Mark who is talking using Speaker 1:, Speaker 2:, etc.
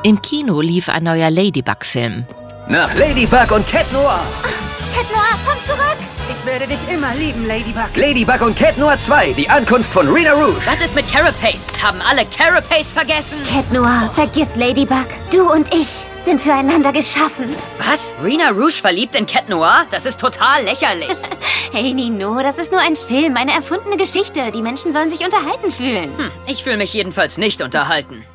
Speaker 1: Im Kino lief ein neuer Ladybug-Film.
Speaker 2: Nach Ladybug und Cat Noir.
Speaker 3: Cat Noir, komm zurück!
Speaker 4: Ich werde dich immer lieben, Ladybug.
Speaker 2: Ladybug und Cat Noir 2, die Ankunft von Rena Rouge.
Speaker 5: Was ist mit Carapace? Haben alle Carapace vergessen?
Speaker 3: Cat Noir, vergiss Ladybug. Du und ich sind füreinander geschaffen.
Speaker 5: Was? Rena Rouge verliebt in Cat Noir? Das ist total lächerlich.
Speaker 3: Hey Nino, das ist nur ein Film, eine erfundene Geschichte. Die Menschen sollen sich unterhalten fühlen.
Speaker 5: Ich fühle mich jedenfalls nicht unterhalten.